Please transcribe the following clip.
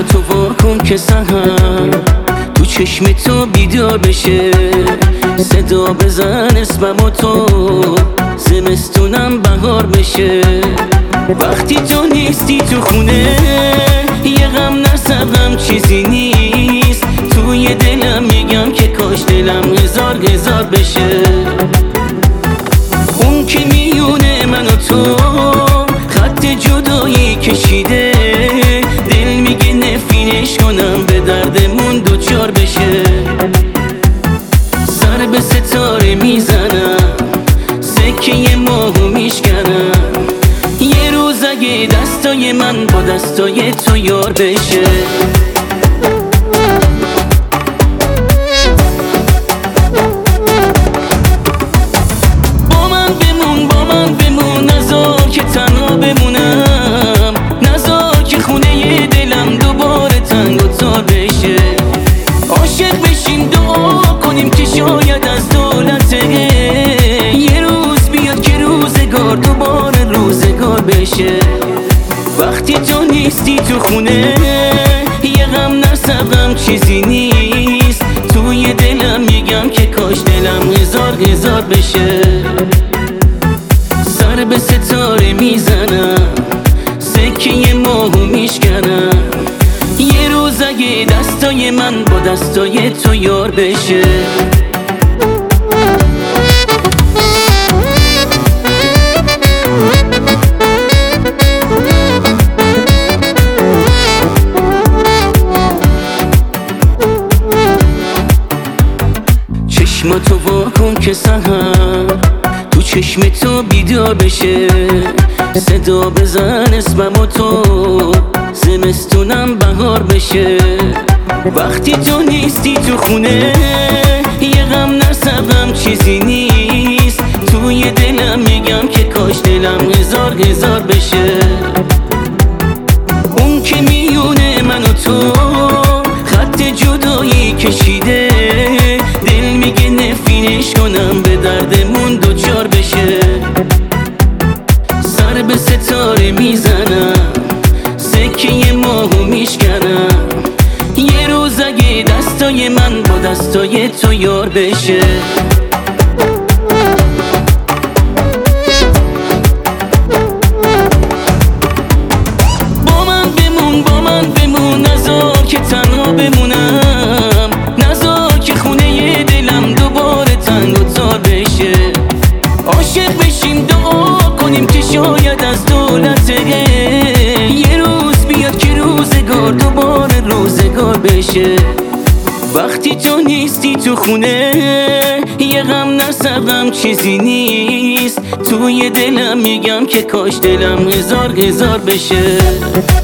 چشماتو وا کن که سحر تو چشم تو بیدار بشه، صدا بزن اسممو تو زمستونم بهار بشه. وقتی تو نیستی تو خونه یه غم نصبم چیزی نیست، توی دلم میگم که کاش دلم هزار بشه. اون که میونه من و تو خط جدایی کشیده، دل میگه نفرینش کنم به دردمون دوچار بشه. سر به ستاره میزنم، سکه ماهو میشکنم، یه روز اگه دستای من با دستای تو یار بشه. عاشق بشیم دعا کنیم که شاید از دولته یه روز بیاد که روزگار دوباره روزگار بشه. وقتی تو نیستی تو خونه یه غم نصبم چیزی نیست، توی دلم میگم که کاش دلم هزار بشه. سر به ستاره میزنم، سکه ماهو میشکنم، یه روز اگه دستای من با دستای تو یار بشه. چشماتو وا کن که سحر تو چشم تو بیدار بشه، صدا بزن اسممو تو زمستونم بهار بشه. وقتی تو نیستی تو خونه یه غم نصبم چیزی نیست، توی دلم میگم که کاش دلم هزار بشه. اون که میونه من و تو خط جدایی کشیده، دل میگه نفرینش کنم به دردمون دوچار بشه. سر به ستاره میزنم، سکه ماهو میشکنم، یه روز اگه دستای من با دستای تو یار بشه. با من بمون نذار که تنها بمونم، نذار که خونه دلم دوباره تنگ و تار بشه. عاشق بشیم دعا کنیم که شاید از دولته یه روز بیاد که روزگار دوباره روزگار بشه. وقتی تو نیستی تو خونه یه غم نصبم چیزی نیست، توی دلم میگم که کاش دلم هزار بشه.